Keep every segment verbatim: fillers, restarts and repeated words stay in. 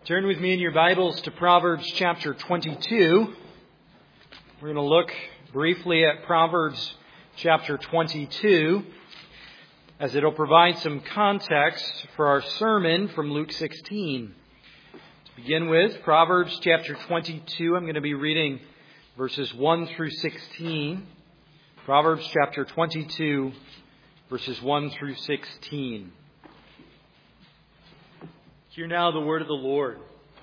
Turn with me in your Bibles to Proverbs chapter twenty-two. We're going to look briefly at Proverbs chapter twenty-two, as it'll provide some context for our sermon from Luke sixteen. To begin with, Proverbs chapter twenty-two, I'm going to be reading verses one through sixteen. Proverbs chapter twenty-two, verses one through sixteen. Hear now the word of the Lord.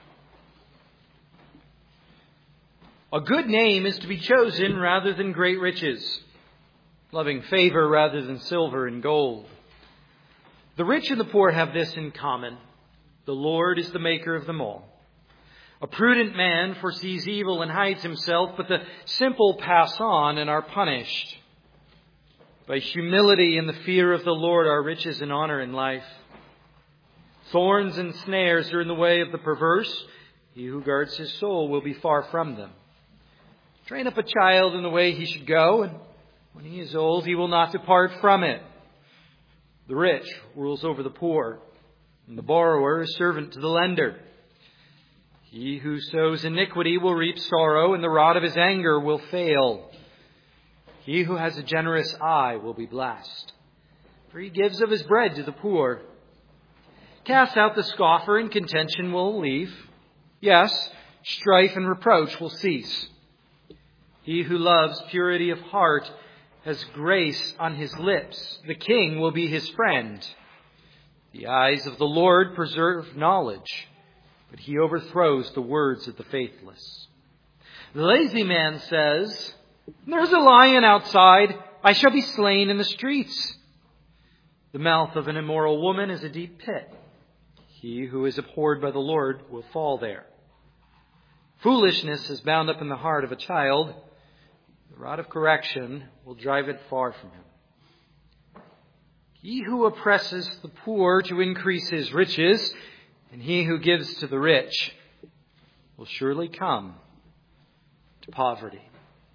A good name is to be chosen rather than great riches, loving favor rather than silver and gold. The rich and the poor have this in common: the Lord is the maker of them all. A prudent man foresees evil and hides himself, but the simple pass on and are punished. By humility and the fear of the Lord are riches and honor in life. Thorns and snares are in the way of the perverse. He who guards his soul will be far from them. Train up a child in the way he should go, and when he is old, he will not depart from it. The rich rules over the poor, and the borrower is servant to the lender. He who sows iniquity will reap sorrow, and the rod of his anger will fail. He who has a generous eye will be blessed, for he gives of his bread to the poor. Cast out the scoffer, and contention will leave. Yes, strife and reproach will cease. He who loves purity of heart has grace on his lips. The king will be his friend. The eyes of the Lord preserve knowledge, but he overthrows the words of the faithless. The lazy man says, "There's a lion outside. I shall be slain in the streets." The mouth of an immoral woman is a deep pit. He who is abhorred by the Lord will fall there. Foolishness is bound up in the heart of a child. The rod of correction will drive it far from him. He who oppresses the poor to increase his riches, and he who gives to the rich, will surely come to poverty.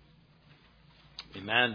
Amen.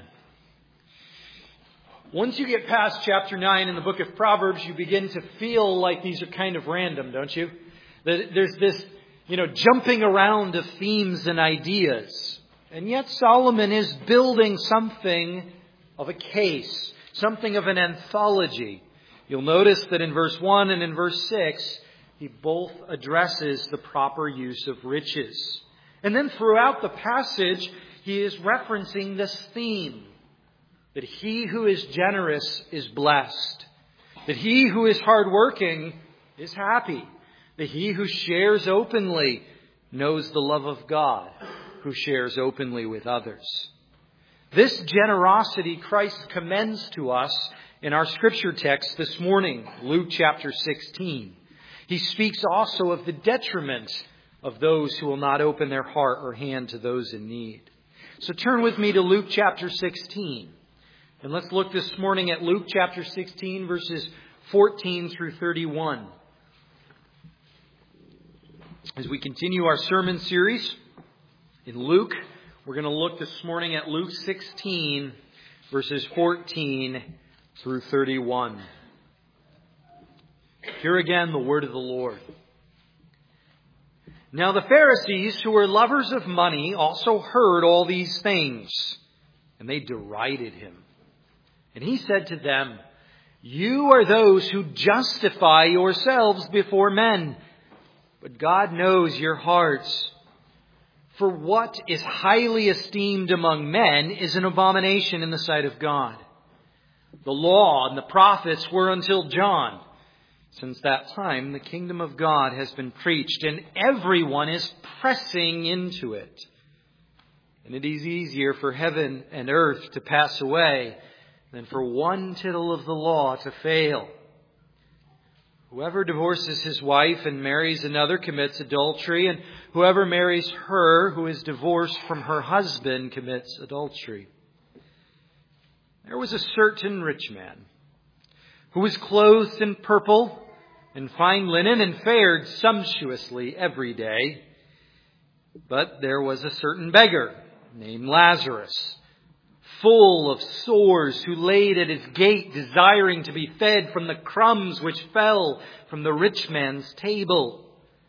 Once you get past chapter nine in the book of Proverbs, you begin to feel like these are kind of random, don't you? There's this, you know, jumping around of themes and ideas. And yet Solomon is building something of a case, something of an anthology. You'll notice that in verse one and in verse six, he both addresses the proper use of riches. And then throughout the passage, he is referencing this theme: that he who is generous is blessed. That he who is hardworking is happy. That he who shares openly knows the love of God, who shares openly with others. This generosity Christ commends to us in our scripture text this morning, Luke chapter sixteen. He speaks also of the detriment of those who will not open their heart or hand to those in need. So turn with me to Luke chapter sixteen. And let's look this morning at Luke chapter sixteen, verses fourteen through thirty-one. As we continue our sermon series in Luke, we're going to look this morning at Luke sixteen, verses fourteen through thirty-one. Hear again the word of the Lord. Now the Pharisees, who were lovers of money, also heard all these things, and they derided him. And he said to them, "You are those who justify yourselves before men, but God knows your hearts. For what is highly esteemed among men is an abomination in the sight of God. The law and the prophets were until John. Since that time, the kingdom of God has been preached, and everyone is pressing into it. And it is easier for heaven and earth to pass away than for one tittle of the law to fail. Whoever divorces his wife and marries another commits adultery, and whoever marries her who is divorced from her husband commits adultery. There was a certain rich man who was clothed in purple and fine linen and fared sumptuously every day. But there was a certain beggar named Lazarus, full of sores, who laid at his gate, desiring to be fed from the crumbs which fell from the rich man's table.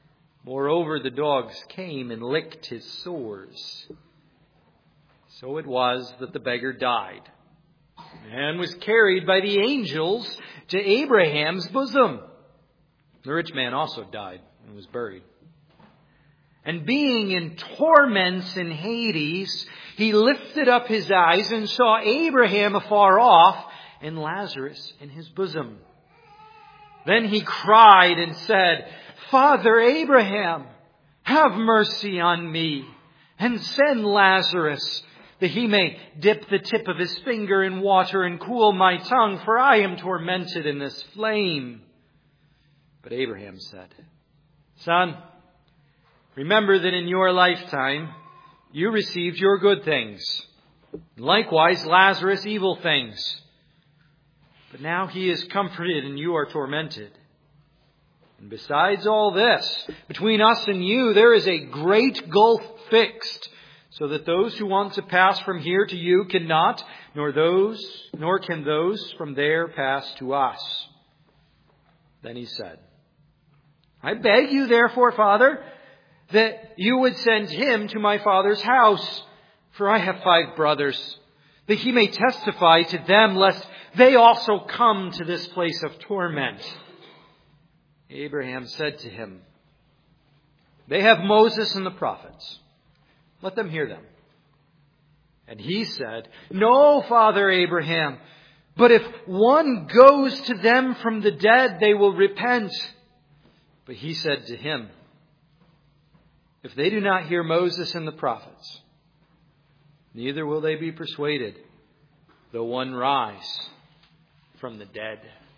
Moreover, the dogs came and licked his sores. So it was that the beggar died and was carried by the angels to Abraham's bosom. The rich man also died and was buried. And being in torments in Hades, he lifted up his eyes and saw Abraham afar off and Lazarus in his bosom. Then he cried and said, Father Abraham, have mercy on me, and send Lazarus, that he may dip the tip of his finger in water and cool my tongue, for I am tormented in this flame. But Abraham said, Son, remember that in your lifetime you received your good things, likewise Lazarus evil things. But now he is comforted and you are tormented. And besides all this, between us and you there is a great gulf fixed, so that those who want to pass from here to you cannot, nor those, nor can those from there pass to us. Then he said, I beg you therefore, Father, that you would send him to my father's house, for I have five brothers, that he may testify to them, lest they also come to this place of torment. Abraham said to him, They have Moses and the prophets. Let them hear them. And he said, No, Father Abraham, but if one goes to them from the dead, they will repent. But he said to him, If they do not hear Moses and the prophets, neither will they be persuaded, though one rise from the dead.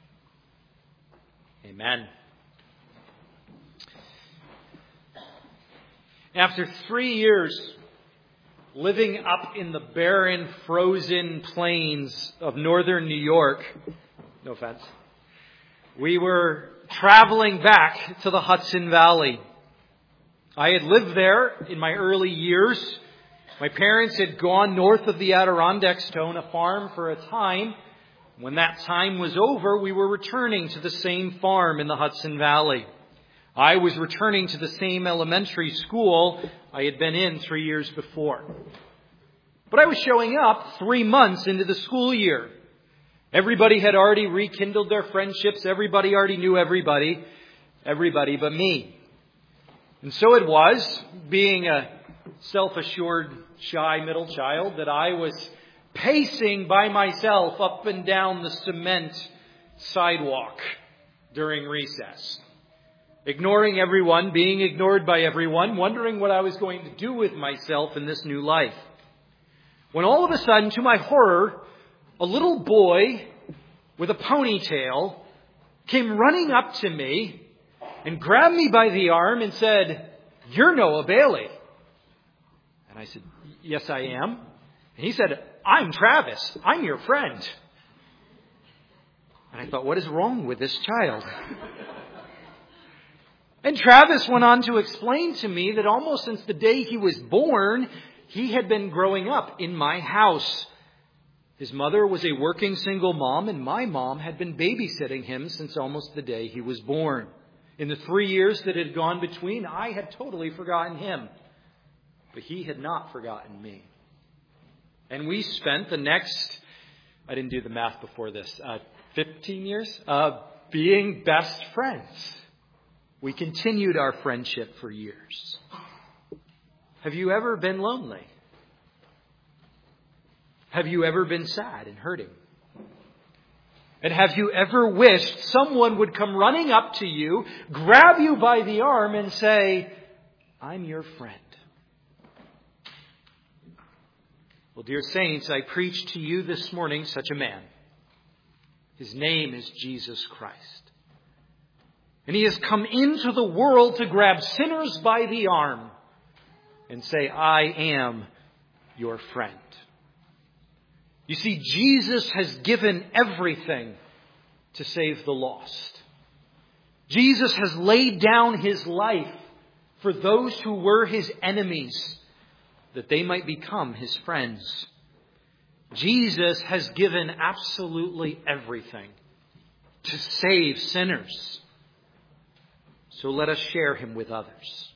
Amen. After three years living up in the barren, frozen plains of northern New York, no offense, we were traveling back to the Hudson Valley. I had lived there in my early years. My parents had gone north of the Adirondacks to own a farm for a time. When that time was over, we were returning to the same farm in the Hudson Valley. I was returning to the same elementary school I had been in three years before. But I was showing up three months into the school year. Everybody had already rekindled their friendships. Everybody already knew everybody. Everybody but me. And so it was, being a self-assured, shy middle child, that I was pacing by myself up and down the cement sidewalk during recess. Ignoring everyone, being ignored by everyone, wondering what I was going to do with myself in this new life. When all of a sudden, to my horror, a little boy with a ponytail came running up to me and grabbed me by the arm and said, You're Noah Bailey. And I said, Yes, I am. And he said, I'm Travis. I'm your friend. And I thought, what is wrong with this child? And Travis went on to explain to me that almost since the day he was born, he had been growing up in my house. His mother was a working single mom, and my mom had been babysitting him since almost the day he was born. In the three years that had gone between, I had totally forgotten him. But he had not forgotten me. And we spent the next, I didn't do the math before this, uh, fifteen years, uh, being best friends. We continued our friendship for years. Have you ever been lonely? Have you ever been sad and hurting? And have you ever wished someone would come running up to you, grab you by the arm and say, I'm your friend? Well, dear saints, I preach to you this morning such a man. His name is Jesus Christ. And he has come into the world to grab sinners by the arm and say, I am your friend. You see, Jesus has given everything to save the lost. Jesus has laid down his life for those who were his enemies, that they might become his friends. Jesus has given absolutely everything to save sinners. So let us share him with others.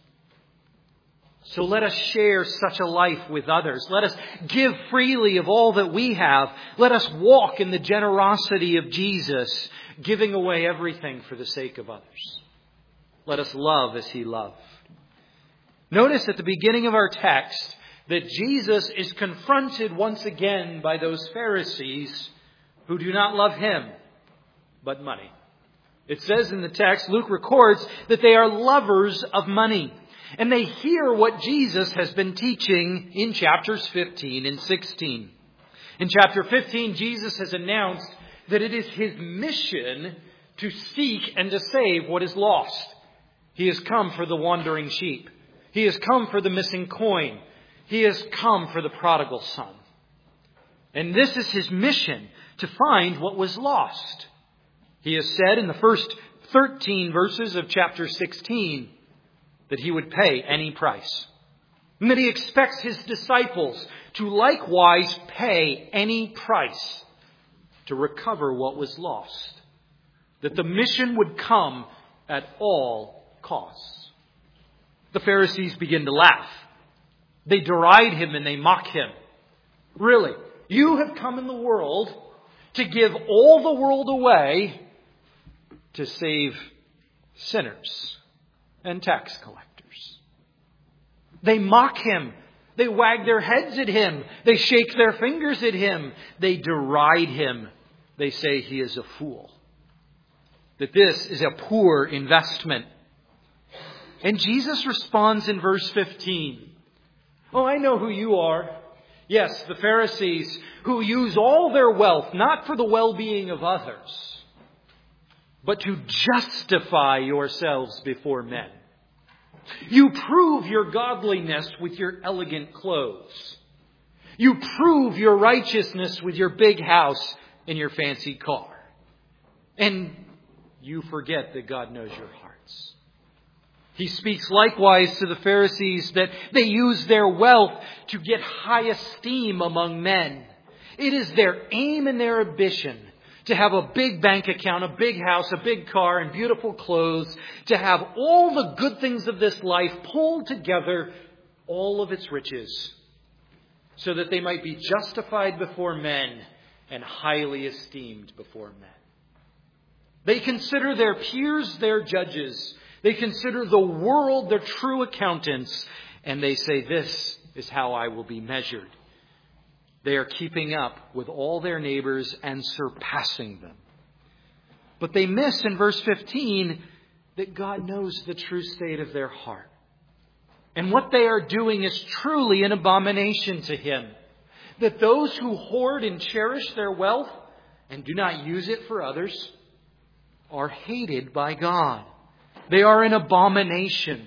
So let us share such a life with others. Let us give freely of all that we have. Let us walk in the generosity of Jesus, giving away everything for the sake of others. Let us love as he loved. Notice at the beginning of our text that Jesus is confronted once again by those Pharisees who do not love him, but money. It says in the text, Luke records that they are lovers of money. And they hear what Jesus has been teaching in chapters fifteen and sixteen. In chapter fifteen, Jesus has announced that it is his mission to seek and to save what is lost. He has come for the wandering sheep. He has come for the missing coin. He has come for the prodigal son. And this is his mission, to find what was lost. He has said in the first thirteen verses of chapter sixteen that he would pay any price. And that he expects his disciples to likewise pay any price to recover what was lost. That the mission would come at all costs. The Pharisees begin to laugh. They deride him and they mock him. Really, you have come in the world to give all the world away to save sinners and tax collectors. They mock him. They wag their heads at him. They shake their fingers at him. They deride him. They say he is a fool. That this is a poor investment. And Jesus responds in verse fifteen. Oh, I know who you are. Yes, the Pharisees who use all their wealth, not for the well-being of others, but to justify yourselves before men. You prove your godliness with your elegant clothes. You prove your righteousness with your big house and your fancy car. And you forget that God knows your hearts. He speaks likewise to the Pharisees that they use their wealth to get high esteem among men. It is their aim and their ambition to have a big bank account, a big house, a big car, and beautiful clothes, to have all the good things of this life pulled together, all of its riches, so that they might be justified before men and highly esteemed before men. They consider their peers their judges. They consider the world their true accountants, and they say, this is how I will be measured. They are keeping up with all their neighbors and surpassing them. But they miss in verse fifteen that God knows the true state of their heart. And what they are doing is truly an abomination to him. That those who hoard and cherish their wealth and do not use it for others are hated by God. They are an abomination.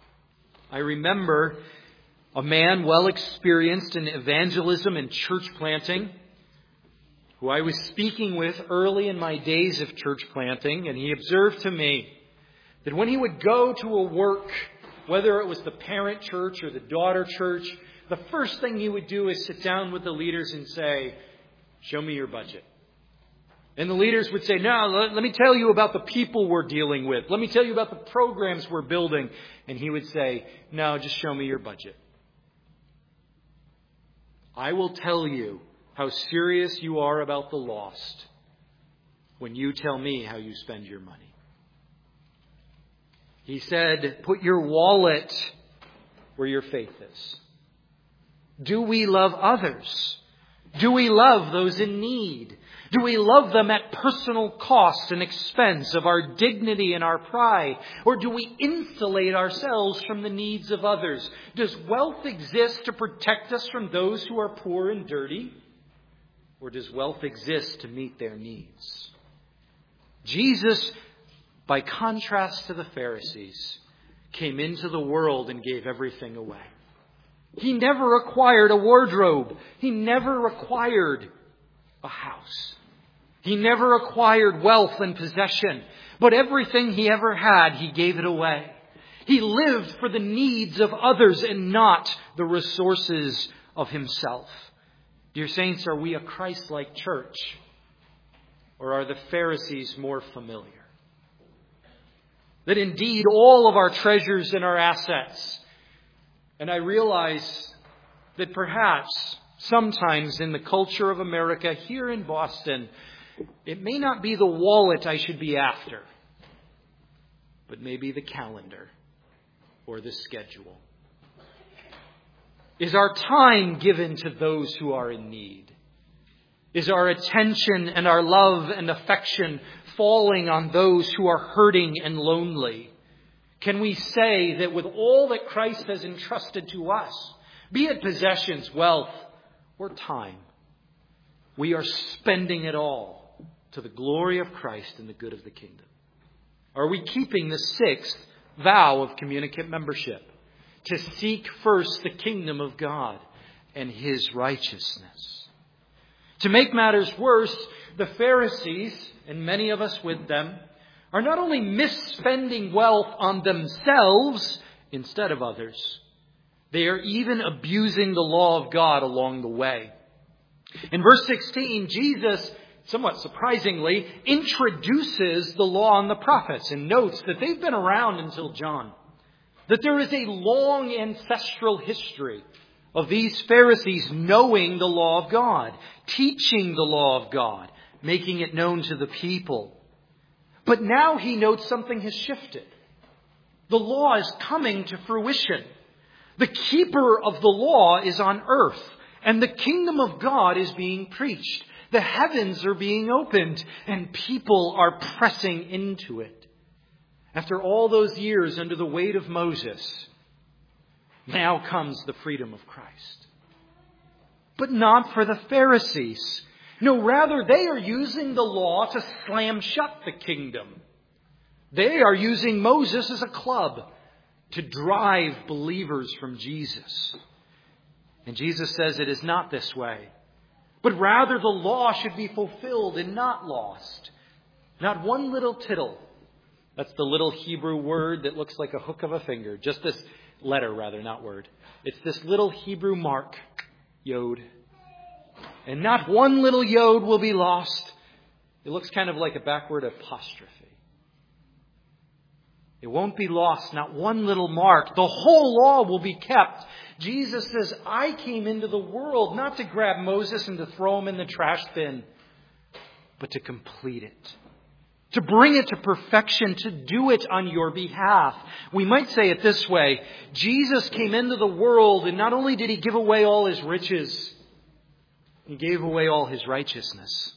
I remember a man well experienced in evangelism and church planting, who I was speaking with early in my days of church planting, and he observed to me that when he would go to a work, whether it was the parent church or the daughter church, the first thing he would do is sit down with the leaders and say, show me your budget. And the leaders would say, no, let, let me tell you about the people we're dealing with. Let me tell you about the programs we're building. And he would say, no, just show me your budget. I will tell you how serious you are about the lost when you tell me how you spend your money. He said, put your wallet where your faith is. Do we love others? Do we love those in need? Do we love them at personal cost and expense of our dignity and our pride? Or do we insulate ourselves from the needs of others? Does wealth exist to protect us from those who are poor and dirty? Or does wealth exist to meet their needs? Jesus, by contrast to the Pharisees, came into the world and gave everything away. He never acquired a wardrobe. He never acquired a house. He never acquired wealth and possession, but everything he ever had, he gave it away. He lived for the needs of others and not the resources of himself. Dear saints, are we a Christ-like church, or are the Pharisees more familiar? that indeed all of our treasures and our assets. And I realize that perhaps sometimes in the culture of America, here in Boston, it may not be the wallet I should be after, but maybe the calendar or the schedule. Is our time given to those who are in need? Is our attention and our love and affection falling on those who are hurting and lonely? Can we say that with all that Christ has entrusted to us, be it possessions, wealth, or time, we are spending it all to the glory of Christ and the good of the kingdom? Are we keeping the sixth vow of communicant membership? To seek first the kingdom of God and His righteousness. To make matters worse, the Pharisees, and many of us with them, are not only misspending wealth on themselves instead of others, they are even abusing the law of God along the way. In verse sixteen, Jesus, somewhat surprisingly, introduces the law and the prophets and notes that they've been around until John. That there is a long ancestral history of these Pharisees knowing the law of God, teaching the law of God, making it known to the people. But now he notes something has shifted. The law is coming to fruition. The keeper of the law is on earth, and the kingdom of God is being preached. The heavens are being opened, and people are pressing into it. After all those years under the weight of Moses, now comes the freedom of Christ. But not for the Pharisees. No, rather they are using the law to slam shut the kingdom. They are using Moses as a club to drive believers from Jesus. And Jesus says it is not this way, but rather the law should be fulfilled and not lost. Not one little tittle. That's the little Hebrew word that looks like a hook of a finger. Just this letter, rather, not word. It's this little Hebrew mark, yod. And not one little yod will be lost. It looks kind of like a backward apostrophe. It won't be lost, not one little mark. The whole law will be kept. Jesus says, I came into the world not to grab Moses and to throw him in the trash bin, but to complete it. To bring it to perfection, to do it on your behalf. We might say it this way. Jesus came into the world, and not only did He give away all His riches, He gave away all His righteousness.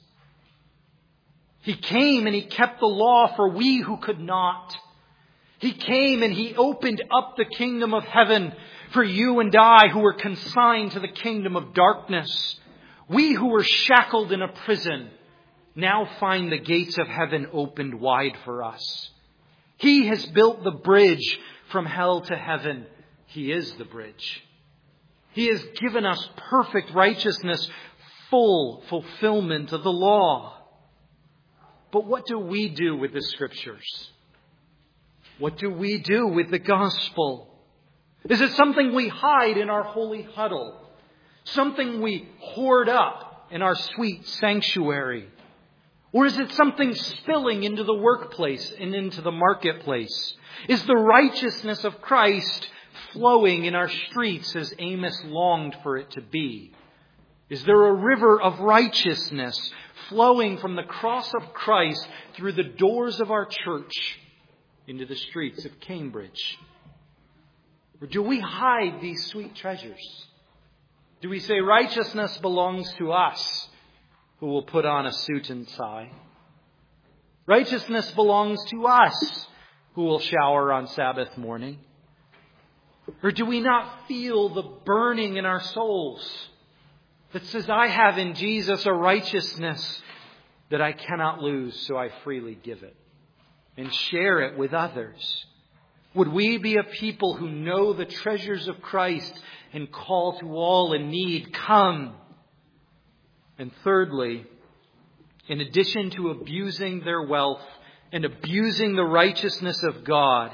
He came and He kept the law for we who could not. He came and He opened up the kingdom of heaven for you and I who were consigned to the kingdom of darkness. We who were shackled in a prison now find the gates of heaven opened wide for us. He has built the bridge from hell to heaven. He is the bridge. He has given us perfect righteousness, full fulfillment of the law. But what do we do with the Scriptures? What do we do with the gospel? Is it something we hide in our holy huddle? Something we hoard up in our sweet sanctuary? Or is it something spilling into the workplace and into the marketplace? Is the righteousness of Christ flowing in our streets as Amos longed for it to be? Is there a river of righteousness flowing from the cross of Christ through the doors of our church into the streets of Cambridge? Or do we hide these sweet treasures? Do we say righteousness belongs to us, who will put on a suit and tie? Righteousness belongs to us, who will shower on Sabbath morning? Or do we not feel the burning in our souls that says, I have in Jesus a righteousness that I cannot lose, so I freely give it and share it with others? Would we be a people who know the treasures of Christ and call to all in need, come? And thirdly, in addition to abusing their wealth and abusing the righteousness of God,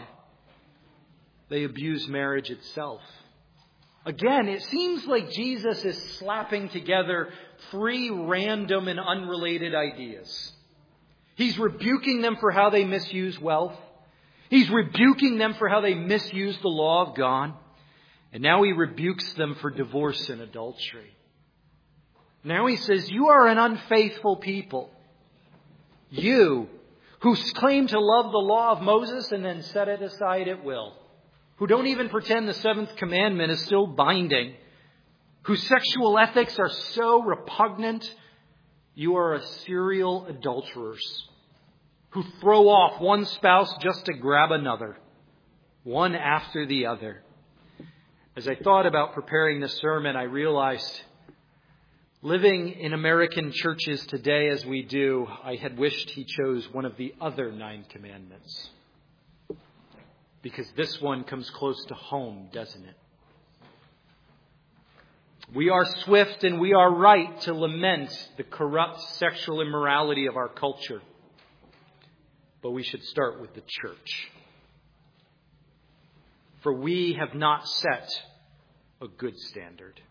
they abuse marriage itself. Again, it seems like Jesus is slapping together three random and unrelated ideas. He's rebuking them for how they misuse wealth. He's rebuking them for how they misuse the law of God. And now he rebukes them for divorce and adultery. Now he says, you are an unfaithful people. You, who claim to love the law of Moses and then set it aside at will. Who don't even pretend the seventh commandment is still binding. Whose sexual ethics are so repugnant. You are a serial adulterers. Who throw off one spouse just to grab another. One after the other. As I thought about preparing this sermon, I realized living in American churches today as we do, I had wished he chose one of the other nine commandments. Because this one comes close to home, doesn't it? We are swift and we are right to lament the corrupt sexual immorality of our culture. But we should start with the church. For we have not set a good standard.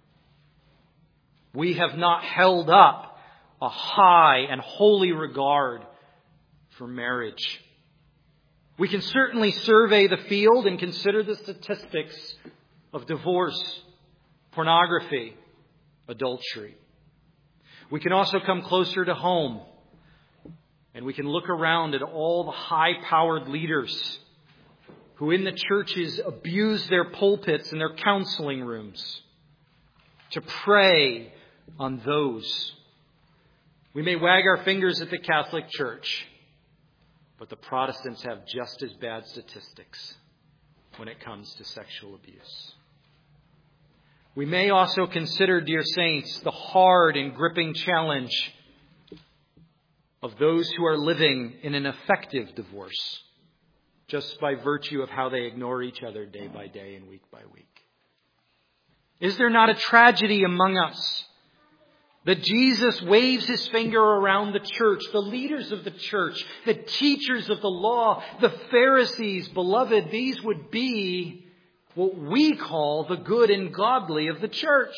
We have not held up a high and holy regard for marriage. We can certainly survey the field and consider the statistics of divorce, pornography, adultery. We can also come closer to home and we can look around at all the high-powered leaders who in the churches abuse their pulpits and their counseling rooms to prey on those. We may wag our fingers at the Catholic Church, but the Protestants have just as bad statistics when it comes to sexual abuse. We may also consider, dear saints, the hard and gripping challenge of those who are living in an effective divorce, just by virtue of how they ignore each other day by day and week by week. Is there not a tragedy among us that Jesus waves his finger around the church, the leaders of the church, the teachers of the law, the Pharisees? Beloved, these would be what we call the good and godly of the church.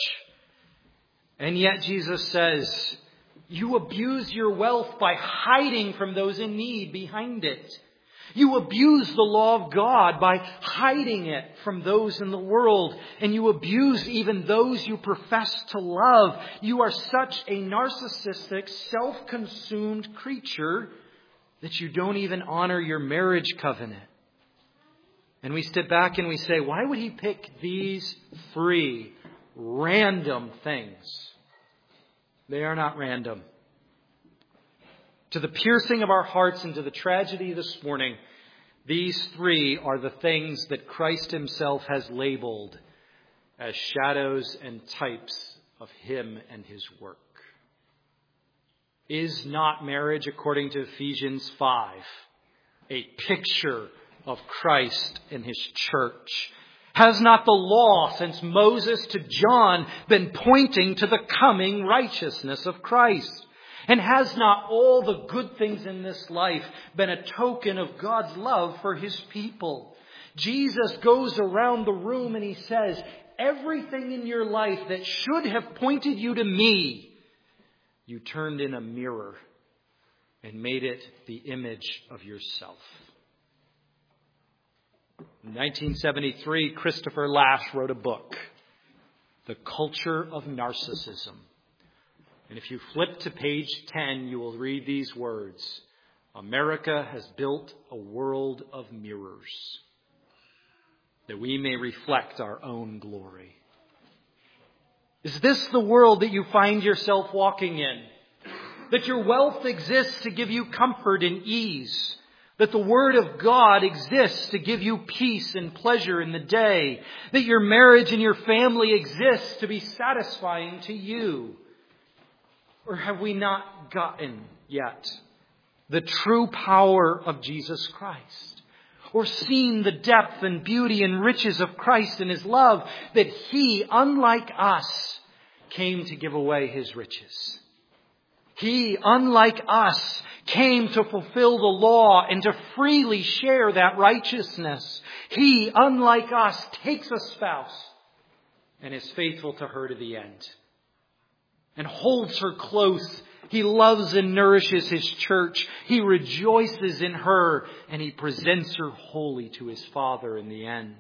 And yet Jesus says, you abuse your wealth by hiding from those in need behind it. You abuse the law of God by hiding it from those in the world. And you abuse even those you profess to love. You are such a narcissistic, self-consumed creature that you don't even honor your marriage covenant. And we step back and we say, why would he pick these three random things? They are not random. To the piercing of our hearts and to the tragedy this morning, these three are the things that Christ himself has labeled as shadows and types of him and his work. Is not marriage, according to Ephesians five, a picture of Christ and his church? Has not the law, since Moses to John, been pointing to the coming righteousness of Christ? And has not all the good things in this life been a token of God's love for his people? Jesus goes around the room and he says, everything in your life that should have pointed you to me, you turned in a mirror and made it the image of yourself. In nineteen seventy-three, Christopher Lasch wrote a book, The Culture of Narcissism. And if you flip to page ten, you will read these words. America has built a world of mirrors that we may reflect our own glory. Is this the world that you find yourself walking in? That your wealth exists to give you comfort and ease? That the Word of God exists to give you peace and pleasure in the day? That your marriage and your family exists to be satisfying to you? Or have we not gotten yet the true power of Jesus Christ? Or seen the depth and beauty and riches of Christ and his love, that he, unlike us, came to give away his riches? He, unlike us, came to fulfill the law and to freely share that righteousness. He, unlike us, takes a spouse and is faithful to her to the end, and holds her close He loves and nourishes His church. He rejoices in her, and He presents her wholly to His Father in the end.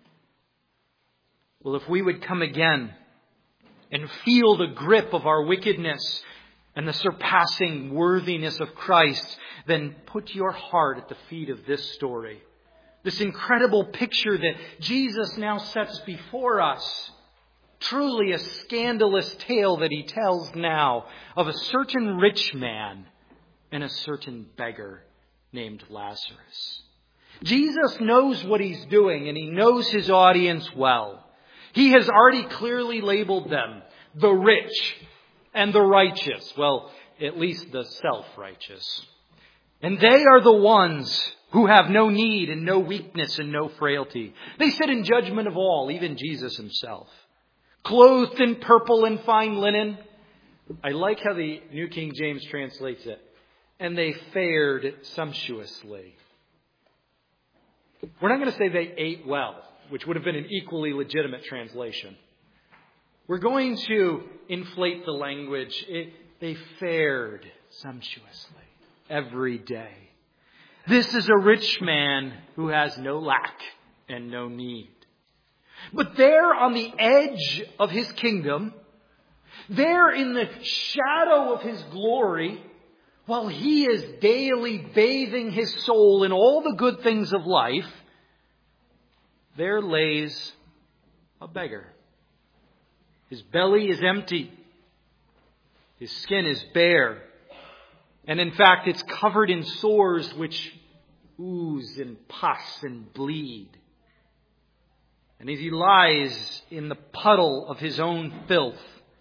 Well, if we would come again and feel the grip of our wickedness and the surpassing worthiness of Christ, then put your heart at the feet of this story. This incredible picture that Jesus now sets before us. Truly a scandalous tale that He tells now of a certain rich man and a certain beggar named Lazarus. Jesus knows what He's doing, and He knows His audience well. He has already clearly labeled them the rich and the righteous. Well, at least the self-righteous. And they are the ones who have no need and no weakness and no frailty. They sit in judgment of all, even Jesus Himself. Clothed in purple and fine linen. I like how the New King James translates it. And they fared sumptuously. We're not going to say they ate well, which would have been an equally legitimate translation. We're going to inflate the language. It, they fared sumptuously every day. This is a rich man who has no lack and no need. But there on the edge of His kingdom, there in the shadow of His glory, while He is daily bathing His soul in all the good things of life, there lays a beggar. His belly is empty. His skin is bare. And in fact, it's covered in sores which ooze and pus and bleed. And as he lies in the puddle of his own filth,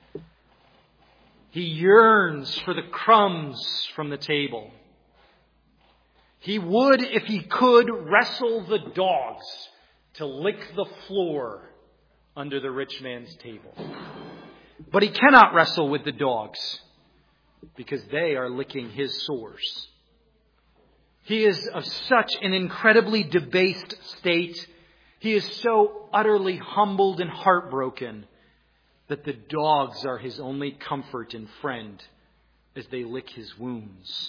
he yearns for the crumbs from the table. He would, if he could, wrestle the dogs to lick the floor under the rich man's table. But he cannot wrestle with the dogs because they are licking his sores. He is of such an incredibly debased state. He is so utterly humbled and heartbroken that the dogs are his only comfort and friend as they lick his wounds.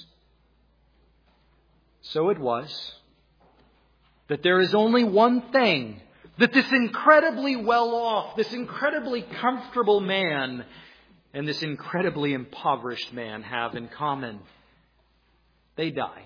So it was that there is only one thing that this incredibly well-off, this incredibly comfortable man and this incredibly impoverished man have in common. They die.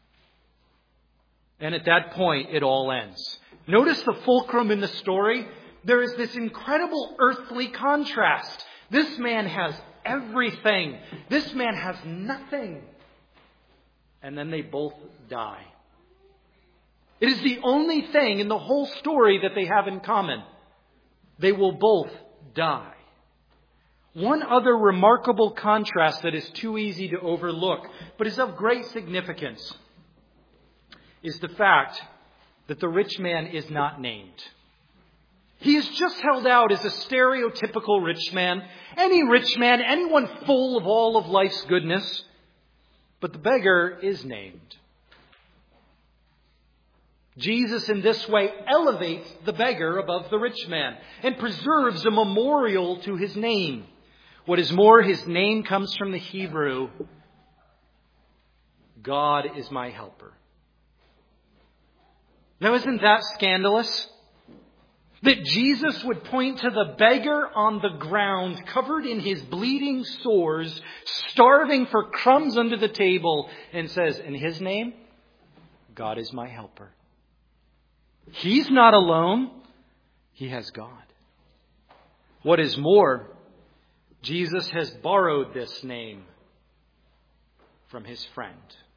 And at that point, it all ends. Notice the fulcrum in the story. There is this incredible earthly contrast. This man has everything. This man has nothing. And then they both die. It is the only thing in the whole story that they have in common. They will both die. One other remarkable contrast that is too easy to overlook, but is of great significance, is the fact that the rich man is not named. He is just held out as a stereotypical rich man, any rich man, anyone full of all of life's goodness. But the beggar is named. Jesus in this way elevates the beggar above the rich man and preserves a memorial to his name. What is more, his name comes from the Hebrew, God is my helper. Now, isn't that scandalous? That Jesus would point to the beggar on the ground, covered in his bleeding sores, starving for crumbs under the table, and says, in his name, God is my helper. He's not alone. He has God. What is more, Jesus has borrowed this name from his friend.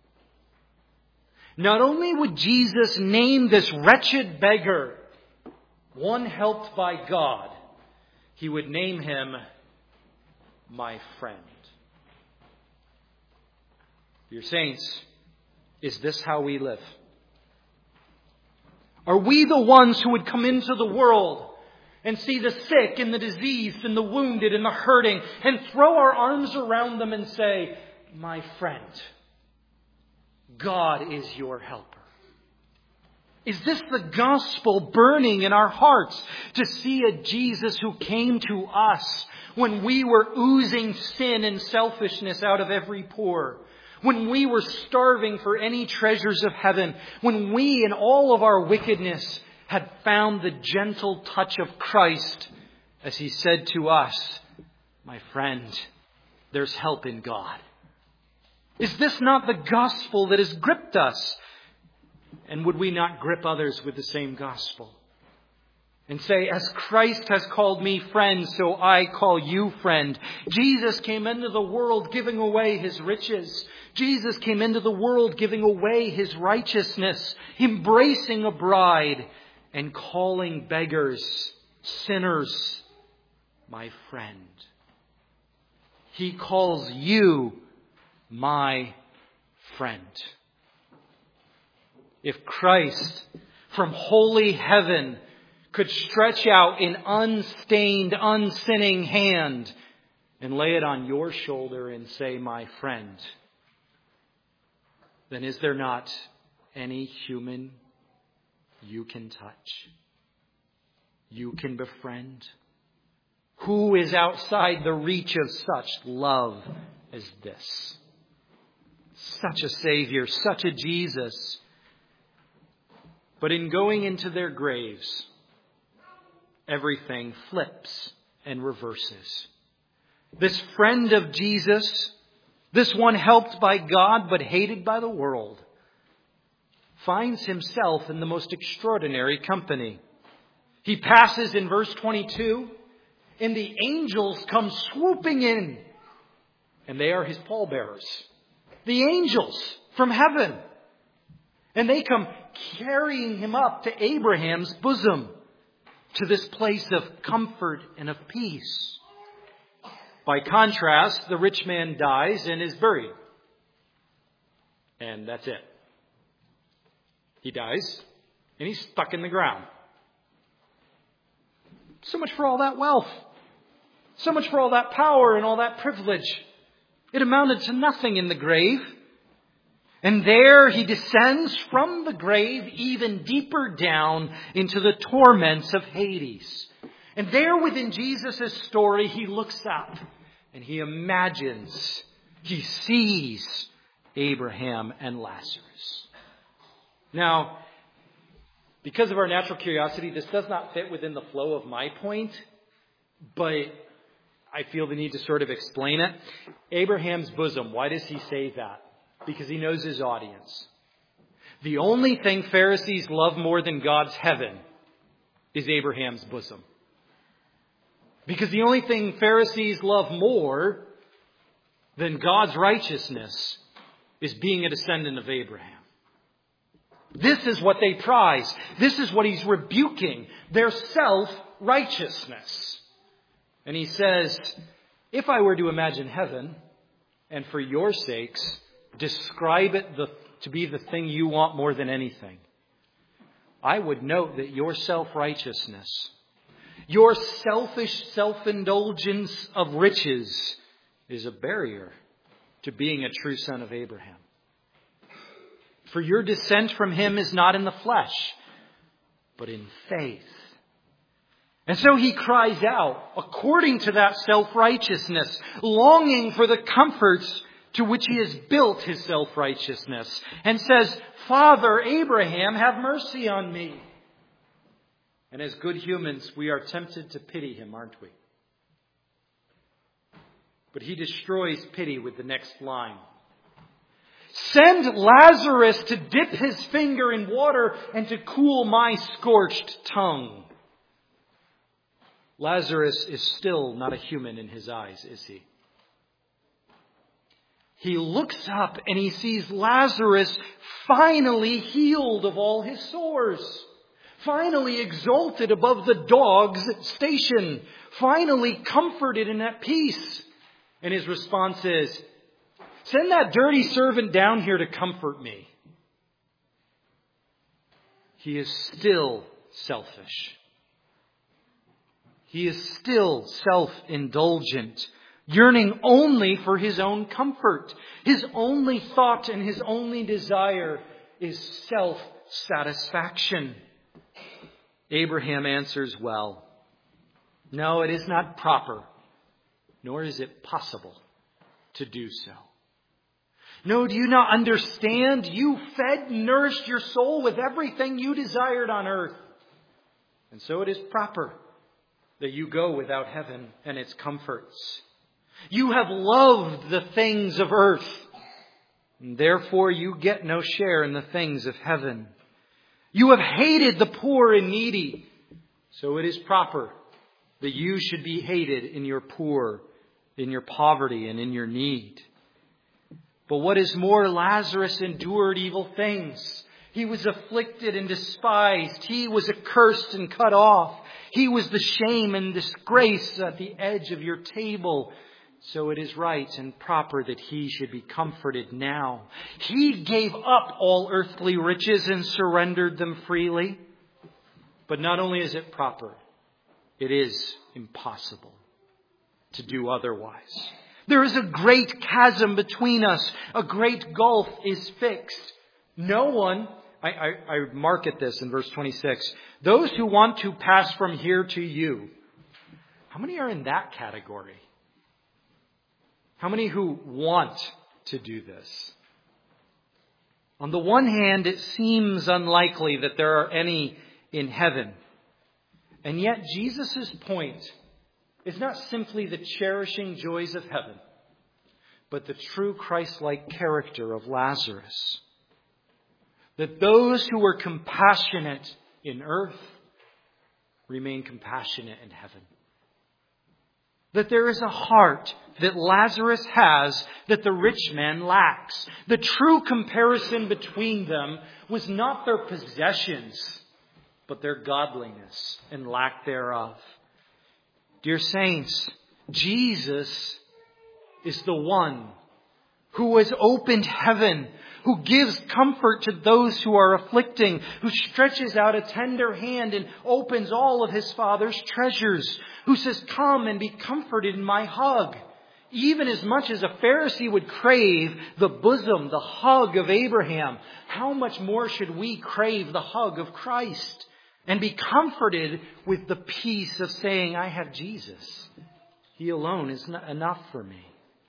Not only would Jesus name this wretched beggar one helped by God, he would name him my friend. Dear saints, is this how we live? Are we the ones who would come into the world and see the sick and the diseased and the wounded and the hurting and throw our arms around them and say, my friend, God is your helper? Is this the gospel burning in our hearts to see a Jesus who came to us when we were oozing sin and selfishness out of every pore, when we were starving for any treasures of heaven, when we in all of our wickedness had found the gentle touch of Christ, as He said to us, my friend, there's help in God. Is this not the gospel that has gripped us? And would we not grip others with the same gospel? And say, as Christ has called me friend, so I call you friend. Jesus came into the world giving away His riches. Jesus came into the world giving away His righteousness, embracing a bride and calling beggars, sinners, my friend. He calls you my friend. If Christ from holy heaven could stretch out an unstained, unsinning hand and lay it on your shoulder and say, my friend, then is there not any human you can touch, you can befriend? Who is outside the reach of such love as this? Such a Savior, such a Jesus. But in going into their graves, everything flips and reverses. This friend of Jesus, this one helped by God but hated by the world, finds himself in the most extraordinary company. He passes in verse twenty-two, and the angels come swooping in, and they are his pallbearers. The angels from heaven. And they come carrying him up to Abraham's bosom, to this place of comfort and of peace. By contrast, the rich man dies and is buried. And that's it. He dies and he's stuck in the ground. So much for all that wealth. So much for all that power and all that privilege. It amounted to nothing in the grave. And there he descends from the grave even deeper down into the torments of Hades. And there within Jesus' story, he looks up and he imagines, he sees Abraham and Lazarus. Now, because of our natural curiosity, this does not fit within the flow of my point, but I feel the need to sort of explain it. Abraham's bosom, why does he say that? Because he knows his audience. The only thing Pharisees love more than God's heaven is Abraham's bosom. Because the only thing Pharisees love more than God's righteousness is being a descendant of Abraham. This is what they prize. This is what he's rebuking, their self-righteousness. And he says, if I were to imagine heaven, and for your sakes, describe it the, to be the thing you want more than anything, I would note that your self-righteousness, your selfish self-indulgence of riches is a barrier to being a true son of Abraham. For your descent from him is not in the flesh, but in faith. And so he cries out, according to that self-righteousness, longing for the comforts to which he has built his self-righteousness, and says, Father Abraham, have mercy on me. And as good humans, we are tempted to pity him, aren't we? But he destroys pity with the next line. Send Lazarus to dip his finger in water and to cool my scorched tongue. Lazarus is still not a human in his eyes, is he? He looks up and he sees Lazarus finally healed of all his sores. Finally exalted above the dog's station. Finally comforted and at peace. And his response is, send that dirty servant down here to comfort me. He is still selfish. He is still self-indulgent, yearning only for his own comfort. His only thought and his only desire is self-satisfaction. Abraham answers well, no, it is not proper nor is it possible to do so. No, do you not understand? You fed and nourished your soul with everything you desired on earth. And so it is proper that you go without heaven and its comforts. You have loved the things of earth, and therefore you get no share in the things of heaven. You have hated the poor and needy, so it is proper that you should be hated in your poor, in your poverty, and in your need. But what is more, Lazarus endured evil things. He was afflicted and despised. He was accursed and cut off. He was the shame and disgrace at the edge of your table. So it is right and proper that he should be comforted now. He gave up all earthly riches and surrendered them freely. But not only is it proper, it is impossible to do otherwise. There is a great chasm between us. A great gulf is fixed. No one, I, I, I mark at this in verse twenty-six, those who want to pass from here to you. How many are in that category? How many who want to do this? On the one hand, it seems unlikely that there are any in heaven. And yet Jesus' point is not simply the cherishing joys of heaven, but the true Christ-like character of Lazarus. That those who were compassionate in earth remain compassionate in heaven. That there is a heart that Lazarus has that the rich man lacks. The true comparison between them was not their possessions, but their godliness and lack thereof. Dear saints, Jesus is the one who has opened heaven, who gives comfort to those who are afflicting, who stretches out a tender hand and opens all of his Father's treasures, who says, come and be comforted in my hug. Even as much as a Pharisee would crave the bosom, the hug of Abraham, how much more should we crave the hug of Christ and be comforted with the peace of saying, I have Jesus. He alone is not enough for me.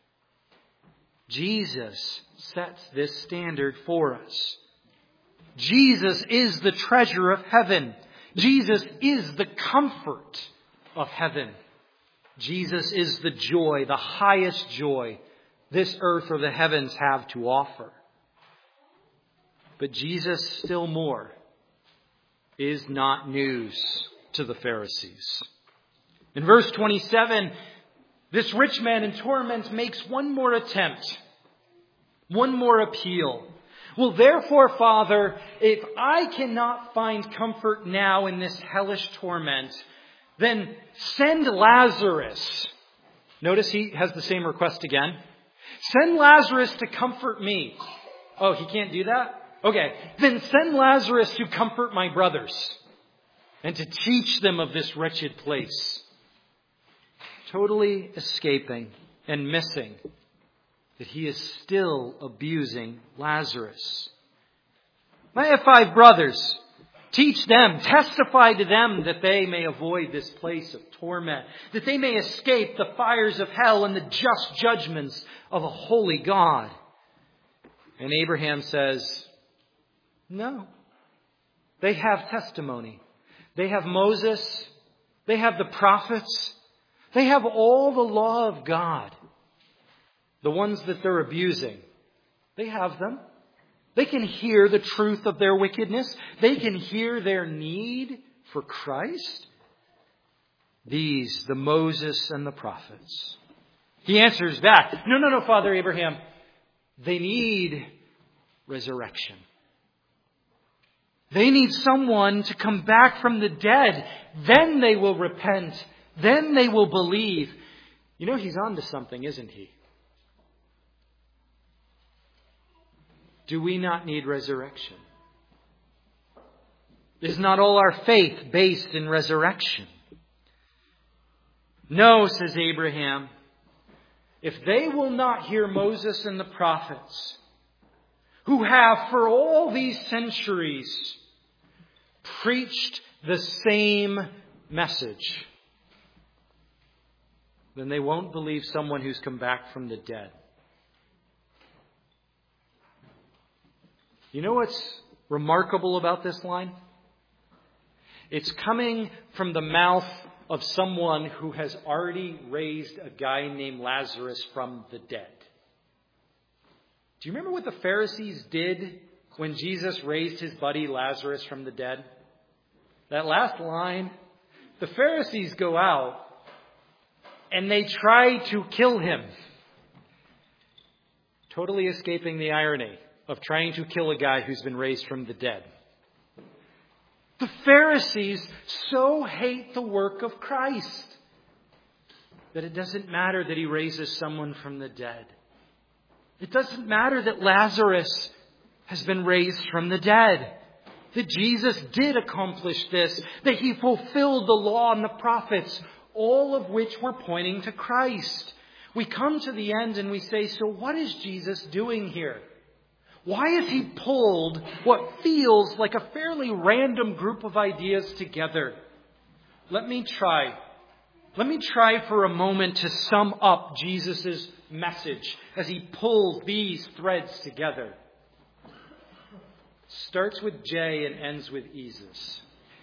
Jesus sets this standard for us. Jesus is the treasure of heaven. Jesus is the comfort of heaven. Jesus is the joy, the highest joy this earth or the heavens have to offer. But Jesus, still more, is not news to the Pharisees. In verse twenty-seven, this rich man in torment makes one more attempt, one more appeal. Well, therefore, Father, if I cannot find comfort now in this hellish torment, then send Lazarus. Notice he has the same request again. Send Lazarus to comfort me. Oh, he can't do that? Okay, then send Lazarus to comfort my brothers and to teach them of this wretched place. Totally escaping and missing that he is still abusing Lazarus. I have five brothers. Teach them, testify to them that they may avoid this place of torment, that they may escape the fires of hell and the just judgments of a holy God. And Abraham says, no. They have testimony. They have Moses. They have the prophets. They have all the law of God. The ones that they're abusing, they have them. They can hear the truth of their wickedness. They can hear their need for Christ. These, the Moses and the prophets. He answers back, no, no, no, Father Abraham. They need resurrection. They need someone to come back from the dead. Then they will repent. Then they will believe. You know, he's on to something, isn't he? Do we not need resurrection? Is not all our faith based in resurrection? No, says Abraham. If they will not hear Moses and the prophets, who have for all these centuries preached the same message, then they won't believe someone who's come back from the dead. You know what's remarkable about this line? It's coming from the mouth of someone who has already raised a guy named Lazarus from the dead. Do you remember what the Pharisees did when Jesus raised his buddy Lazarus from the dead? That last line, the Pharisees go out and they try to kill him. Totally escaping the irony of trying to kill a guy who's been raised from the dead. The Pharisees so hate the work of Christ that it doesn't matter that he raises someone from the dead. It doesn't matter that Lazarus has been raised from the dead. That Jesus did accomplish this. That he fulfilled the law and the prophets, all of which were pointing to Christ. We come to the end and we say, so what is Jesus doing here? Why has he pulled what feels like a fairly random group of ideas together? Let me try. Let me try for a moment to sum up Jesus' message as he pulls these threads together. Starts with J and ends with Jesus.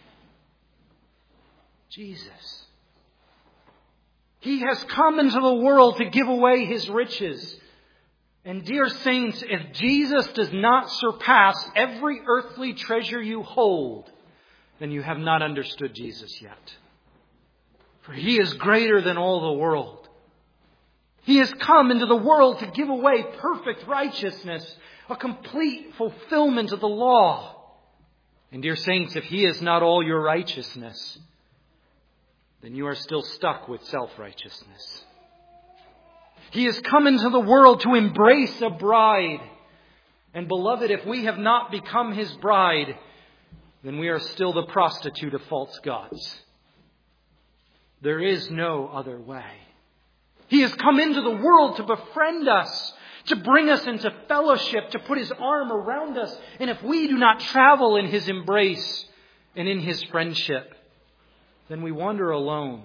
Jesus. He has come into the world to give away his riches. And dear saints, if Jesus does not surpass every earthly treasure you hold, then you have not understood Jesus yet. For he is greater than all the world. He has come into the world to give away perfect righteousness, a complete fulfillment of the law. And dear saints, if he is not all your righteousness, then you are still stuck with self-righteousness. He has come into the world to embrace a bride. And beloved, if we have not become his bride, then we are still the prostitute of false gods. There is no other way. He has come into the world to befriend us, to bring us into fellowship, to put his arm around us. And if we do not travel in his embrace and in his friendship, then we wander alone,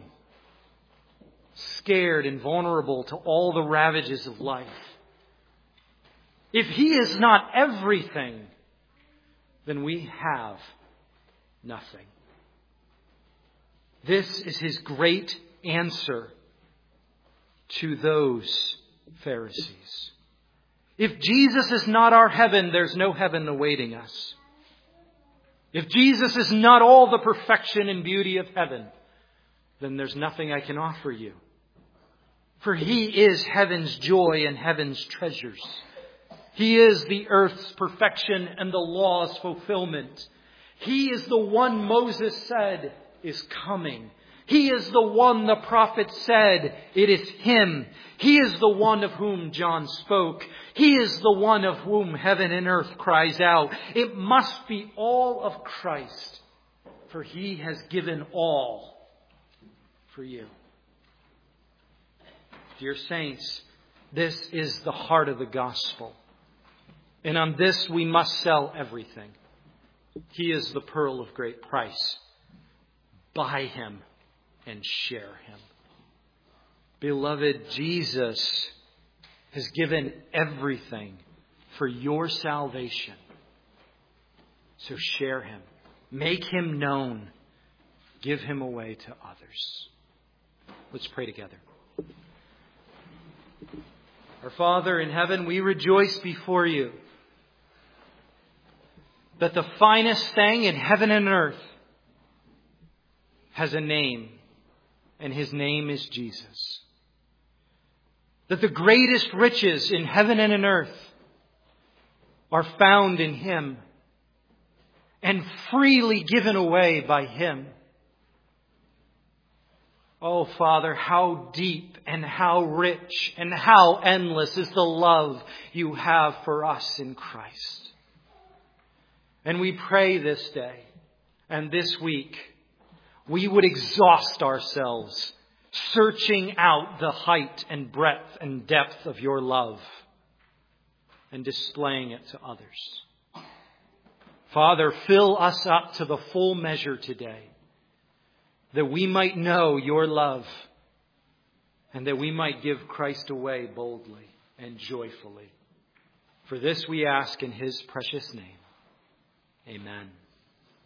scared and vulnerable to all the ravages of life. If he is not everything, then we have nothing. This is his great answer to those Pharisees. If Jesus is not our heaven, there's no heaven awaiting us. If Jesus is not all the perfection and beauty of heaven, then there's nothing I can offer you. For he is heaven's joy and heaven's treasures. He is the earth's perfection and the law's fulfillment. He is the one Moses said is coming. He is the one the prophet said, it is him. He is the one of whom John spoke. He is the one of whom heaven and earth cries out. It must be all of Christ, for he has given all for you. Dear saints, this is the heart of the gospel. And on this we must sell everything. He is the pearl of great price. Buy him and share him. Beloved, Jesus has given everything for your salvation. So share him. Make him known. Give him away to others. Let's pray together. Our Father in heaven, we rejoice before you that the finest thing in heaven and earth has a name, and his name is Jesus. That the greatest riches in heaven and in earth are found in him and freely given away by him. Oh, Father, how deep and how rich and how endless is the love you have for us in Christ. And we pray this day and this week, we would exhaust ourselves searching out the height and breadth and depth of your love and displaying it to others. Father, fill us up to the full measure today, that we might know your love and that we might give Christ away boldly and joyfully. For this we ask in his precious name. Amen.